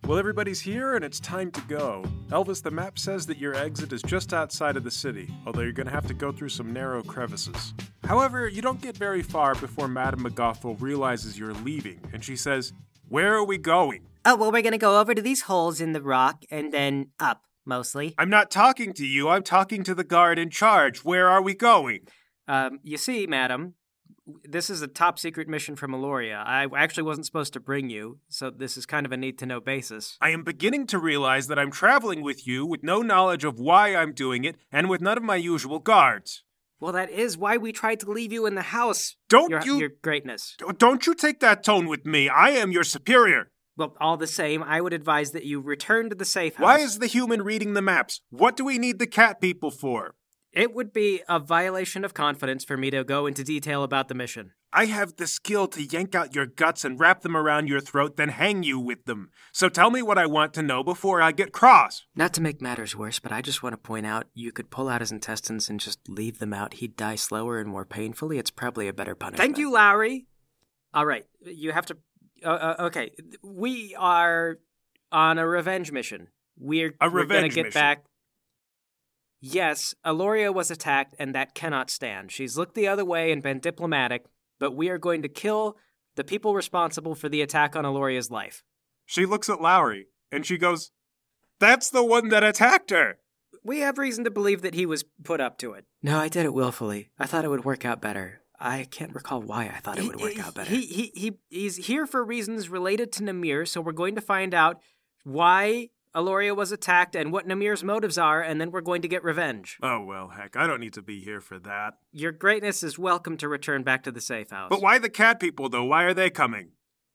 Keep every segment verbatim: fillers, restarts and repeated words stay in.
Well, everybody's here and it's time to go. Elvis, the map says that your exit is just outside of the city, although you're going to have to go through some narrow crevices. However, you don't get very far before Madame McGothel realizes you're leaving, and she says, "Where are we going?" Oh, well, we're going to go over to these holes in the rock and then up, mostly. I'm not talking to you, I'm talking to the guard in charge. Where are we going? Um, you see, madam, this is a top-secret mission from Eloria. I actually wasn't supposed to bring you, so this is kind of a need-to-know basis. I am beginning to realize that I'm traveling with you with no knowledge of why I'm doing it, and with none of my usual guards. Well, that is why we tried to leave you in the house, Don't your, you... Your greatness. Don't you take that tone with me. I am your superior. Well, all the same, I would advise that you return to the safe house. Why is the human reading the maps? What do we need the cat people for? It would be a violation of confidence for me to go into detail about the mission. I have the skill to yank out your guts and wrap them around your throat, then hang you with them. So tell me what I want to know before I get cross. Not to make matters worse, but I just want to point out you could pull out his intestines and just leave them out. He'd die slower and more painfully. It's probably a better punishment. Thank you, Lowry. All right, you have to... Uh, uh, okay, we are on a revenge mission. We're, a we're revenge gonna get mission. back... Yes, Eloria was attacked, and that cannot stand. She's looked the other way and been diplomatic, but we are going to kill the people responsible for the attack on Eloria's life. She looks at Lowry, and she goes, "That's the one that attacked her!" We have reason to believe that he was put up to it. No, I did it willfully. I thought it would work out better. I can't recall why I thought it would work out better. He, he, he, he's here for reasons related to Namir, so we're going to find out why Eloria was attacked and what Namir's motives are, and then we're going to get revenge. Oh, well, heck, I don't need to be here for that. Your greatness is welcome to return back to the safe house. But why the cat people, though? Why are they coming?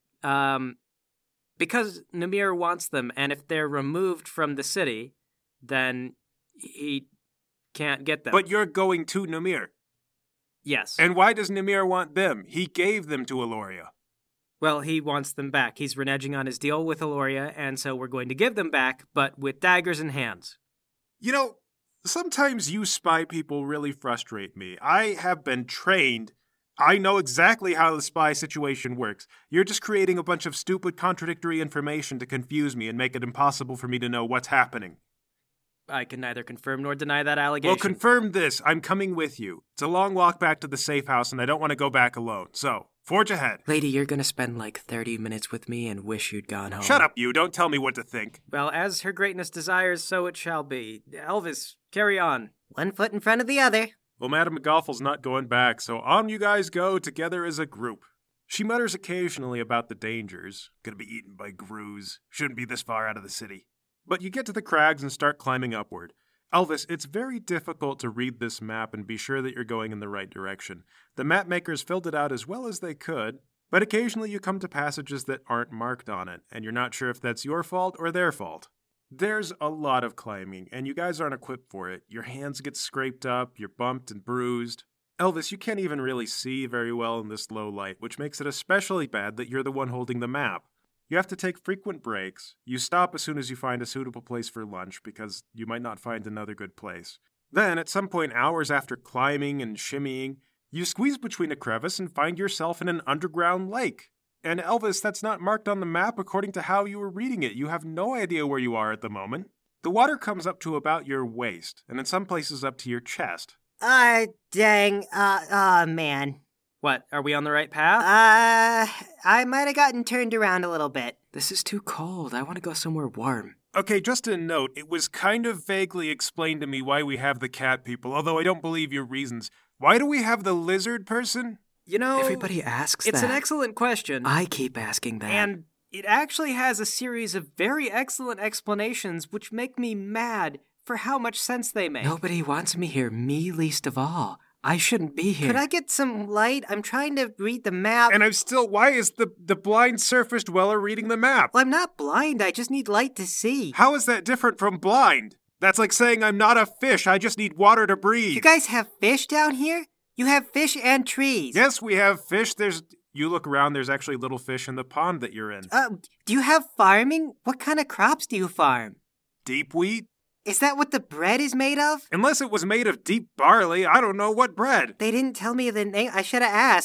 Um, because Namir wants them, and if they're removed from the city, then he can't get them. But you're going to Namir. Yes. And why does Namir want them? He gave them to Eloria. Well, he wants them back. He's reneging on his deal with Eloria, and so we're going to give them back, but with daggers in hands. You know, sometimes you spy people really frustrate me. I have been trained. I know exactly how the spy situation works. You're just creating a bunch of stupid, contradictory information to confuse me and make it impossible for me to know what's happening. I can neither confirm nor deny that allegation. Well, confirm this. I'm coming with you. It's a long walk back to the safe house, and I don't want to go back alone. So, forge ahead. Lady, you're going to spend like thirty minutes with me and wish you'd gone home. Shut up, you. Don't tell me what to think. Well, as her greatness desires, so it shall be. Elvis, carry on. One foot in front of the other. Well, Madame McGoffel's not going back, so on you guys go together as a group. She mutters occasionally about the dangers. Gonna be eaten by Grooze. Shouldn't be this far out of the city. But you get to the crags and start climbing upward. Elvis, it's very difficult to read this map and be sure that you're going in the right direction. The map makers filled it out as well as they could, but occasionally you come to passages that aren't marked on it, and you're not sure if that's your fault or their fault. There's a lot of climbing, and you guys aren't equipped for it. Your hands get scraped up, you're bumped and bruised. Elvis, you can't even really see very well in this low light, which makes it especially bad that you're the one holding the map. You have to take frequent breaks. You stop as soon as you find a suitable place for lunch because you might not find another good place. Then, at some point hours after climbing and shimmying, you squeeze between a crevice and find yourself in an underground lake. And Elvis, that's not marked on the map according to how you were reading it. You have no idea where you are at the moment. The water comes up to about your waist, and in some places up to your chest. Uh, dang, uh, oh man. What, are we on the right path? Uh, I might have gotten turned around a little bit. This is too cold. I want to go somewhere warm. Okay, just a note. It was kind of vaguely explained to me why we have the cat people, although I don't believe your reasons. Why do we have the lizard person? You know, everybody asks it's that. It's an excellent question. I keep asking that. And it actually has a series of very excellent explanations which make me mad for how much sense they make. Nobody wants me here, me least of all. I shouldn't be here. Could I get some light? I'm trying to read the map. And I'm still... Why is the, the blind surface dweller reading the map? Well, I'm not blind. I just need light to see. How is that different from blind? That's like saying I'm not a fish. I just need water to breathe. You guys have fish down here? You have fish and trees. Yes, we have fish. There's... You look around, there's actually little fish in the pond that you're in. Uh, do you have farming? What kind of crops do you farm? Deep wheat? Is that what the bread is made of? Unless it was made of deep barley, I don't know what bread. They didn't tell me the name. I should have asked.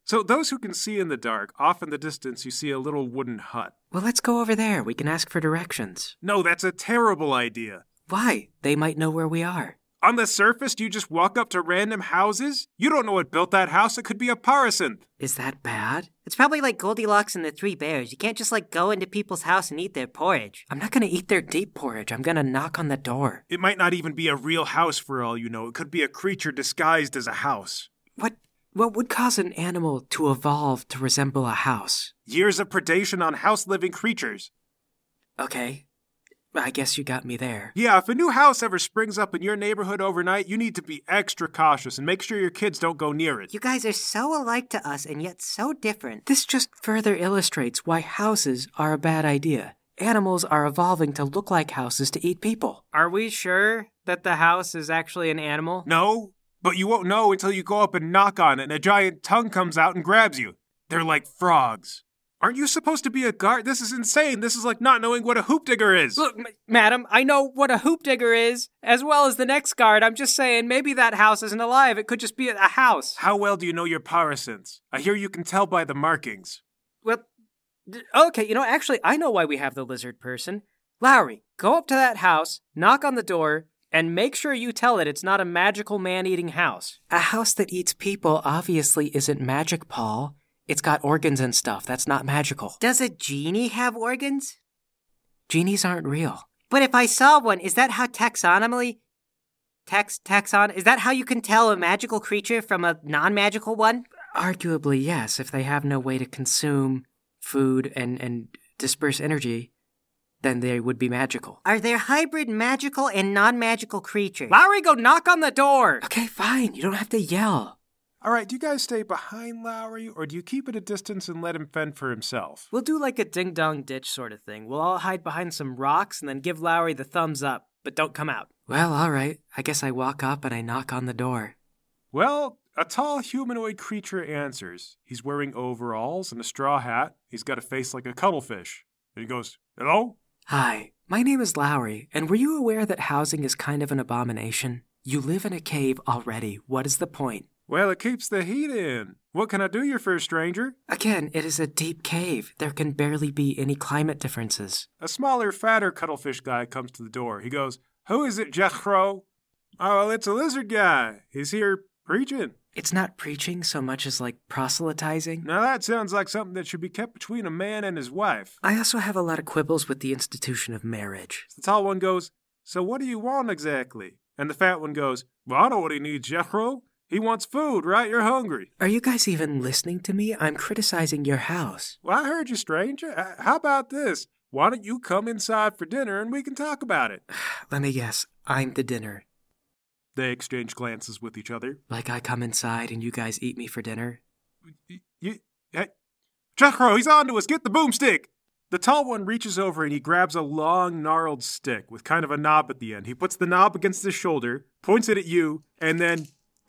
So those who can see in the dark, off in the distance you see a little wooden hut. Well, let's go over there. We can ask for directions. No, that's a terrible idea. Why? They might know where we are. On the surface, do you just walk up to random houses? You don't know what built that house. It could be a parasynth. Is that bad? It's probably like Goldilocks and the Three Bears. You can't just like go into people's house and eat their porridge. I'm not going to eat their deep porridge. I'm going to knock on the door. It might not even be a real house for all you know. It could be a creature disguised as a house. What What would cause an animal to evolve to resemble a house? Years of predation on house-living creatures. Okay. I guess you got me there. Yeah, if a new house ever springs up in your neighborhood overnight, you need to be extra cautious and make sure your kids don't go near it. You guys are so alike to us and yet so different. This just further illustrates why houses are a bad idea. Animals are evolving to look like houses to eat people. Are we sure that the house is actually an animal? No, but you won't know until you go up and knock on it and a giant tongue comes out and grabs you. They're like frogs. Aren't you supposed to be a guard? This is insane. This is like not knowing what a hoop digger is. Look, m- madam, I know what a hoop digger is, as well as the next guard. I'm just saying, maybe that house isn't alive. It could just be a house. How well do you know your parasynths? I hear you can tell by the markings. Well, d- okay, you know, actually, I know why we have the lizard person. Lowry, go up to that house, knock on the door, and make sure you tell it it's not a magical man-eating house. A house that eats people obviously isn't magic, Paul. It's got organs and stuff. That's not magical. Does a genie have organs? Genies aren't real. But if I saw one, is that how taxonomy... Tax, taxon... Is that how you can tell a magical creature from a non-magical one? Arguably, yes. If they have no way to consume food and, and disperse energy, then they would be magical. Are there hybrid magical and non-magical creatures? Lowry, go knock on the door! Okay, fine. You don't have to yell. All right, do you guys stay behind Lowry, or do you keep at a distance and let him fend for himself? We'll do like a ding-dong ditch sort of thing. We'll all hide behind some rocks and then give Lowry the thumbs up, but don't come out. Well, all right. I guess I walk up and I knock on the door. Well, a tall humanoid creature answers. He's wearing overalls and a straw hat. He's got a face like a cuttlefish. And he goes, "Hello?" Hi, my name is Lowry, and were you aware that housing is kind of an abomination? You live in a cave already. What is the point? Well, it keeps the heat in. What can I do you for, stranger? Again, it is a deep cave. There can barely be any climate differences. A smaller, fatter cuttlefish guy comes to the door. He goes, "Who is it, Jethro?" "Oh, well, it's a lizard guy. He's here preaching." It's not preaching so much as like proselytizing. Now that sounds like something that should be kept between a man and his wife. I also have a lot of quibbles with the institution of marriage. The tall one goes, "So what do you want exactly?" And the fat one goes, "Well, I know what he needs, Jethro. He wants food, right? You're hungry." Are you guys even listening to me? I'm criticizing your house. "Well, I heard you, stranger. Uh, How about this? Why don't you come inside for dinner and we can talk about it?" Let me guess. I'm the dinner. They exchange glances with each other. Like I come inside and you guys eat me for dinner? You, you, hey, Jethro, he's on to us. Get the boomstick. The tall one reaches over and he grabs a long, gnarled stick with kind of a knob at the end. He puts the knob against his shoulder, points it at you, and then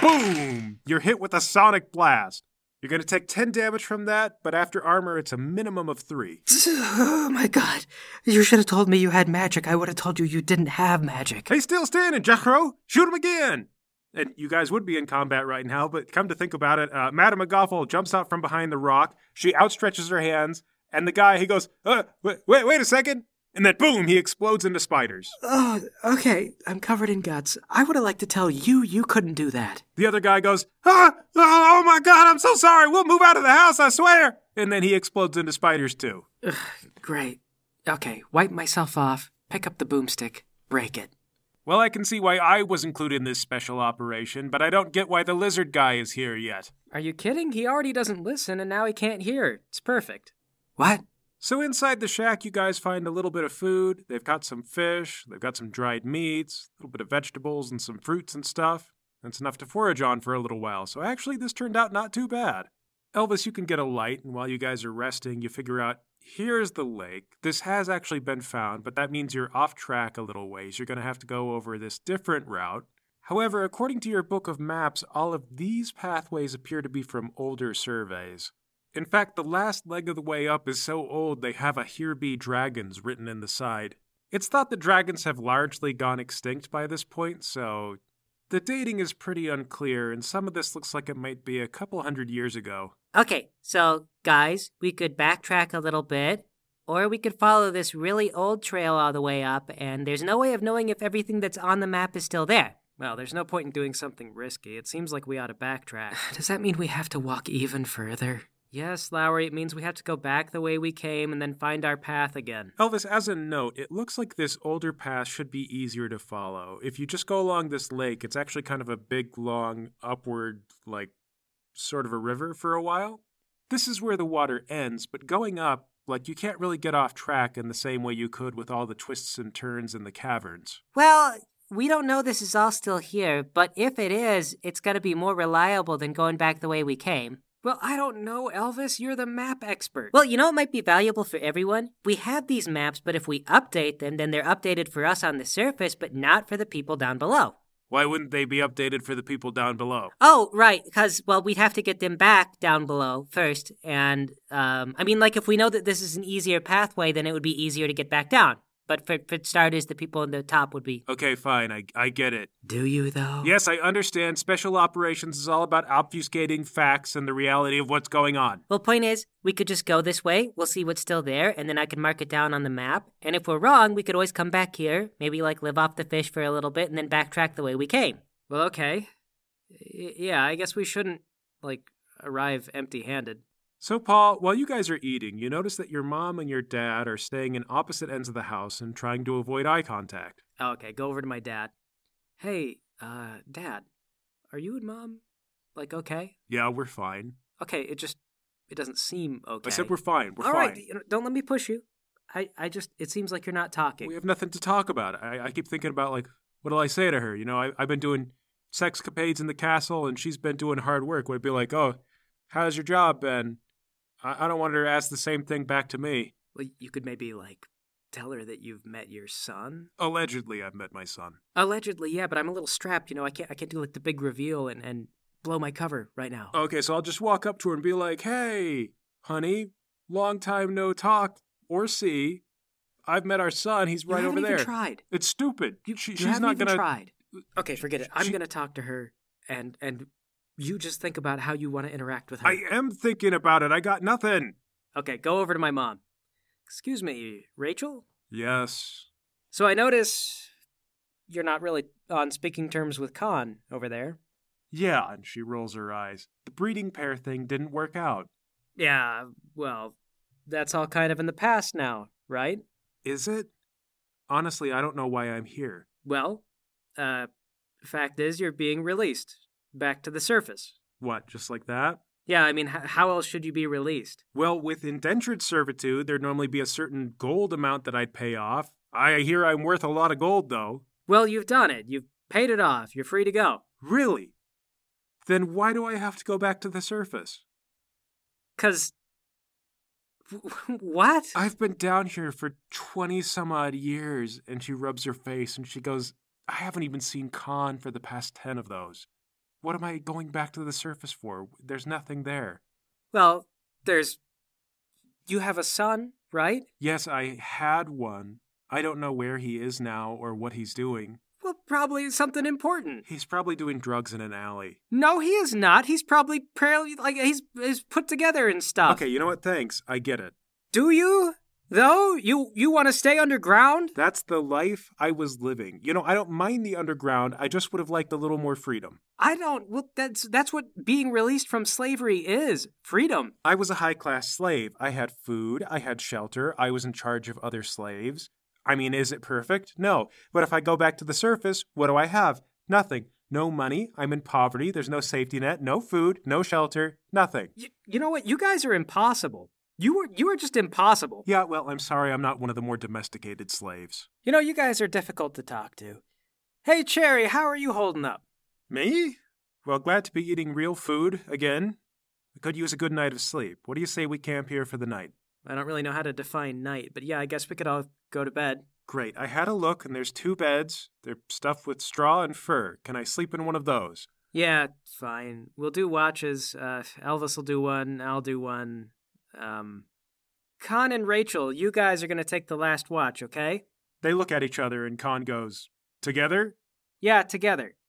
boom! You're hit with a sonic blast. You're going to take ten damage from that, but after armor, it's a minimum of three. Oh my god. You should have told me you had magic. I would have told you you didn't have magic. He's still standing, Jethro! Shoot him again! And you guys would be in combat right now, but come to think about it, uh, Madame McGoffel jumps out from behind the rock. She outstretches her hands, and the guy, he goes, uh, wait, wait, wait a second! And then boom, he explodes into spiders. Oh, okay. I'm covered in guts. I would have liked to tell you you couldn't do that. The other guy goes, ah, oh my god, I'm so sorry. We'll move out of the house, I swear. And then he explodes into spiders too. Ugh, great. Okay, wipe myself off, pick up the boomstick, break it. Well, I can see why I was included in this special operation, but I don't get why the lizard guy is here yet. Are you kidding? He already doesn't listen, and now he can't hear. It's perfect. What? So inside the shack, you guys find a little bit of food. They've got some fish, they've got some dried meats, a little bit of vegetables and some fruits and stuff. That's enough to forage on for a little while, so actually this turned out not too bad. Elvis, you can get a light, and while you guys are resting, you figure out, here's the lake. This has actually been found, but that means you're off track a little ways. You're going to have to go over this different route. However, according to your book of maps, all of these pathways appear to be from older surveys. In fact, the last leg of the way up is so old they have a "Here Be Dragons" written in the side. It's thought that dragons have largely gone extinct by this point, so The dating is pretty unclear, and some of this looks like it might be a couple hundred years ago. Okay, so, guys, we could backtrack a little bit, or we could follow this really old trail all the way up, and there's no way of knowing if everything that's on the map is still there. Well, there's no point in doing something risky. It seems like we ought to backtrack. Does that mean we have to walk even further? Yes, Lowry, it means we have to go back the way we came and then find our path again. Elvis, as a note, it looks like this older path should be easier to follow. If you just go along this lake, it's actually kind of a big, long, upward, like, sort of a river for a while. This is where the water ends, but going up, like, you can't really get off track in the same way you could with all the twists and turns in the caverns. Well, we don't know this is all still here, but if it is, it's going to be more reliable than going back the way we came. Well, I don't know, Elvis. You're the map expert. Well, you know it might be valuable for everyone? We have these maps, but if we update them, then they're updated for us on the surface, but not for the people down below. Why wouldn't they be updated for the people down below? Oh, right, because, well, we'd have to get them back down below first, and, um, I mean, like, if we know that this is an easier pathway, then it would be easier to get back down. But for, for starters, the people on the top would be... Okay, fine, I, I get it. Do you, though? Yes, I understand. Special operations is all about obfuscating facts and the reality of what's going on. Well, point is, we could just go this way, we'll see what's still there, and then I can mark it down on the map. And if we're wrong, we could always come back here, maybe, like, live off the fish for a little bit, and then backtrack the way we came. Well, okay. Y- yeah, I guess we shouldn't, like, arrive empty-handed. So, Paul, while you guys are eating, you notice that your mom and your dad are staying in opposite ends of the house and trying to avoid eye contact. Oh, okay, go over to my dad. Hey, uh, Dad, are you and Mom, like, okay? Yeah, we're fine. Okay, it just, it doesn't seem okay. I said we're fine, we're All fine. right, you know, don't let me push you. I, I just, it seems like you're not talking. We have nothing to talk about. I, I keep thinking about, like, what'll I say to her? You know, I, I've been doing sexcapades in the castle, and she's been doing hard work. Would it be like, oh, how's your job been? I, I don't want her to ask the same thing back to me. Well, you could maybe, like, tell her that you've met your son? Allegedly, I've met my son. Allegedly, yeah, but I'm a little strapped, you know, I can't I can't do, like, the big reveal and, and blow my cover right now. Okay, so I'll just walk up to her and be like, hey, honey, long time no talk or see. I've met our son. He's right you over haven't there. even tried. It's stupid. You, she, you she's haven't not even gonna. tried. Okay, forget it. I'm She- gonna talk to her, and and you just think about how you want to interact with her. I am thinking about it. I got nothing. Okay, go over to my mom. Excuse me, Rachel? Yes. So I notice you're not really on speaking terms with Khan over there. Yeah, and she rolls her eyes. The breeding pair thing didn't work out. Yeah, well, that's all kind of in the past now, right? Is it? Honestly, I don't know why I'm here. Well, uh, fact is you're being released back to the surface. What, just like that? Yeah, I mean, h- how else should you be released? Well, with indentured servitude, there'd normally be a certain gold amount that I'd pay off. I hear I'm worth a lot of gold, though. Well, you've done it. You've paid it off. You're free to go. Really? Then why do I have to go back to the surface? 'Cause... What? I've been down here for twenty some odd years, and she rubs her face and she goes, I haven't even seen Khan for the past ten of those. What am I going back to the surface for? There's nothing there. Well, there's... You have a son, right? Yes, I had one. I don't know where he is now or what he's doing. Well, probably something important. He's probably doing drugs in an alley. No, he is not. He's probably probably like he's he's put together and stuff. Okay, you know what? Thanks. I get it. Do you? Though you you want to stay underground? That's the life I was living. You know, I don't mind the underground. I just would have liked a little more freedom. I don't. Well, that's that's what being released from slavery is. Freedom. I was a high-class slave. I had food. I had shelter. I was in charge of other slaves. I mean, is it perfect? No. But if I go back to the surface, what do I have? Nothing. No money. I'm in poverty. There's no safety net. No food. No shelter. Nothing. You, you know what? You guys are impossible. You were you were just impossible. Yeah, well, I'm sorry I'm not one of the more domesticated slaves. You know, you guys are difficult to talk to. Hey, Cherry, how are you holding up? Me? Well, glad to be eating real food again. I could use a good night of sleep. What do you say we camp here for the night? I don't really know how to define night, but yeah, I guess we could all go to bed. Great. I had a look, and there's two beds. They're stuffed with straw and fur. Can I sleep in one of those? Yeah, fine. We'll do watches. Uh, Elvis will do one. I'll do one. Um, Khan and Rachel, you guys are going to take the last watch, okay? They look at each other, and Khan goes, Together? Yeah, together.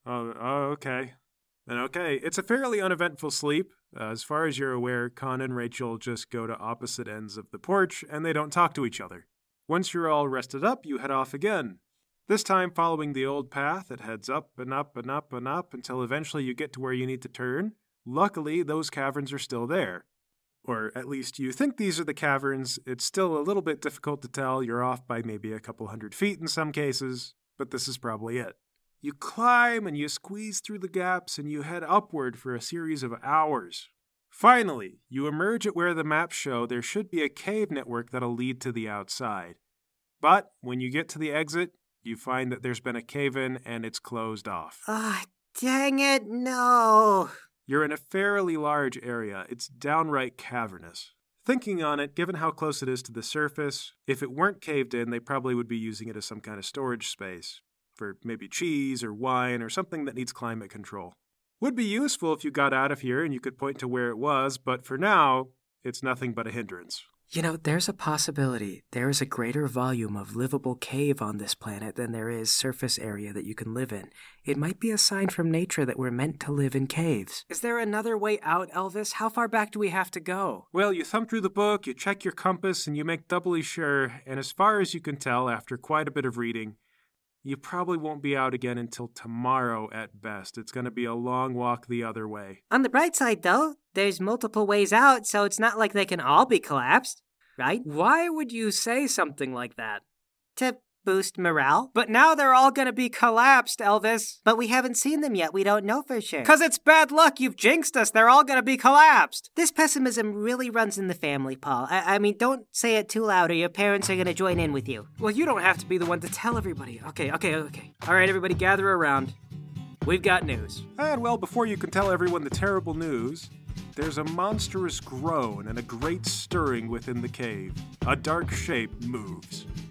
Oh, oh okay. Then okay, it's a fairly uneventful sleep. Uh, as far as you're aware, Con and Rachel just go to opposite ends of the porch, and they don't talk to each other. Once you're all rested up, you head off again. This time following the old path, it heads up and up and up and up until eventually you get to where you need to turn. Luckily, those caverns are still there. Or at least you think these are the caverns. It's still a little bit difficult to tell. You're off by maybe a couple hundred feet in some cases, but this is probably it. You climb and you squeeze through the gaps and you head upward for a series of hours. Finally, you emerge at where the maps show there should be a cave network that'll lead to the outside. But when you get to the exit, you find that there's been a cave-in and it's closed off. Ah, oh, dang it, no. You're in a fairly large area. It's downright cavernous. Thinking on it, given how close it is to the surface, if it weren't caved in, they probably would be using it as some kind of storage space. For maybe cheese or wine or something that needs climate control. Would be useful if you got out of here and you could point to where it was, but for now, it's nothing but a hindrance. You know, there's a possibility there is a greater volume of livable cave on this planet than there is surface area that you can live in. It might be a sign from nature that we're meant to live in caves. Is there another way out, Elvis? How far back do we have to go? Well, you thumb through the book, you check your compass, and you make doubly sure, and as far as you can tell after quite a bit of reading, you probably won't be out again until tomorrow at best. It's going to be a long walk the other way. On the bright side, though, there's multiple ways out, so it's not like they can all be collapsed, right? Why would you say something like that? To boost morale. But now they're all going to be collapsed, Elvis. But we haven't seen them yet. We don't know for sure. Because it's bad luck. You've jinxed us. They're all going to be collapsed. This pessimism really runs in the family, Paul. I, I mean, don't say it too loud or your parents are going to join in with you. Well, you don't have to be the one to tell everybody. Okay, okay, okay. All right, everybody gather around. We've got news. And, well, before you can tell everyone the terrible news, there's a monstrous groan and a great stirring within the cave. A dark shape moves.